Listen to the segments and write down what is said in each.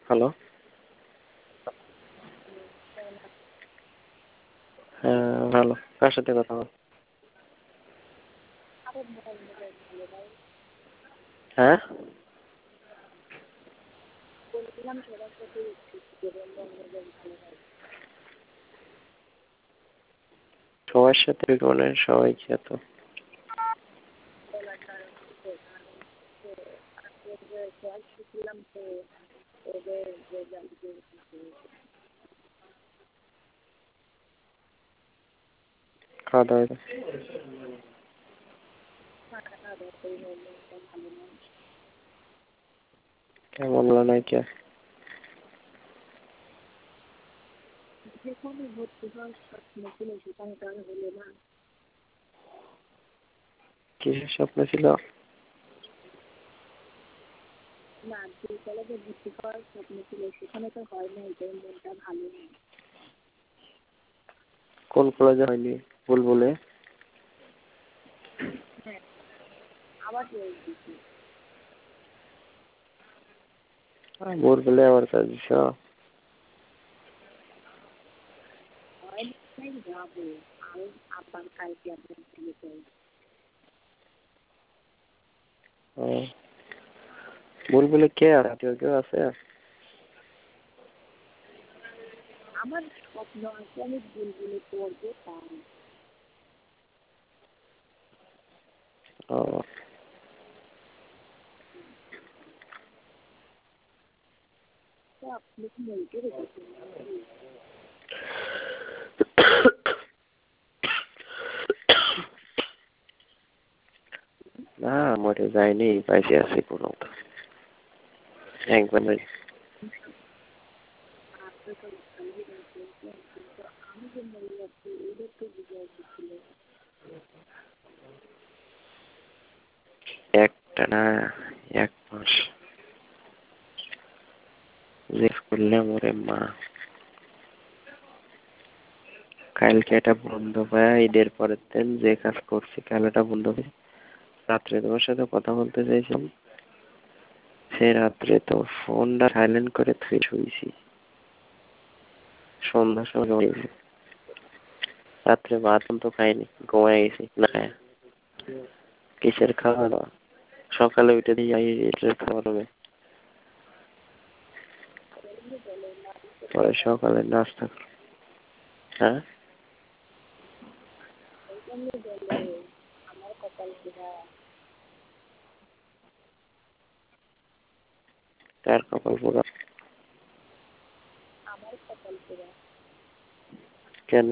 Hello. হ্যাঁ, ভালো। কার সাথে কথা বল? হ্যাঁ, সবার সাথে মানে সবাই কি এত খাওয়া দাওয়া হয়েছে? কেমন হলো নাই কে? কিসের স্বপ্ন ছিল? কোন কলেজে হয়নি? বুলবুলে? বুলবুলে আবার কাজ দিছ? বুলবুলে কে আর আত্মীয় কেউ আছে? ও, না মরে যায়নি, পাইছে আছি কোনো একবার নাই। একটা না, 1 মাস যে করলে মরে মা। কালকে এটা বন্ধ পায়, ঈদের পরের দিন যে কাজ করছি কাল এটা বন্ধ পাই। রাত্রে তোমার সাথে কথা বলতে চাইছিলাম, সে রাত্রে তো ফোনটা সাইলেন্ট করে থুয়ে শুয়েছি। সন্ধ্যার সময় ঘুমিয়েছি। রাত্রে ভাত তো খাইনি, ঘুমাই গেছি না খায়। কিসের খাওয়া দাওয়া? সকালে উঠে দিয়ে খাওয়া হবে, পরে সকালে নাস্তা। হ্যাঁ, তার কপাল পোড়া। কেন?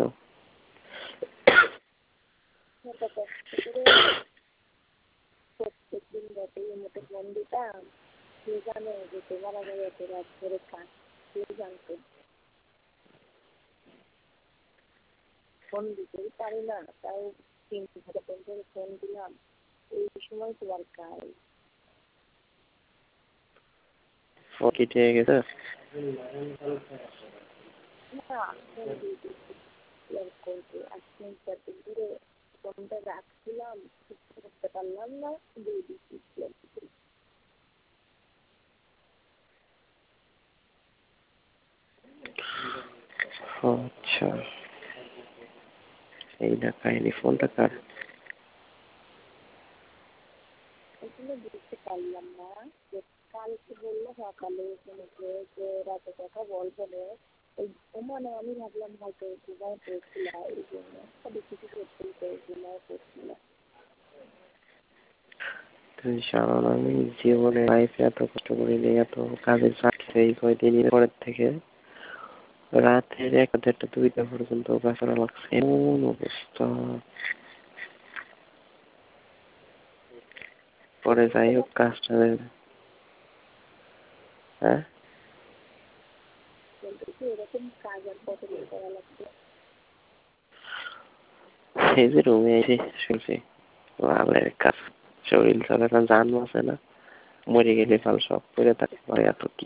ও কি ঠিক গেছে? ও আচ্ছা, এই না কাহিনী। ফোনটা কার? তুমি জানো না, আমি জীবনে লাইফে এত কষ্ট করিনি, এত কাজের চাকরি এই কয়দিন পরের থেকে রাতের 1টা 1:30 2টা পর্যন্ত কাজ করা লাগছে, এমন অবস্থা। পরে যাই হোক কাজটা। হ্যাঁ, এই যে রুমে এসে শুনছি ভালো কাজ, শরীর চলে না, জান আছে না, মরে গেলে কাল সব করে থাকতে পারে, এত কি।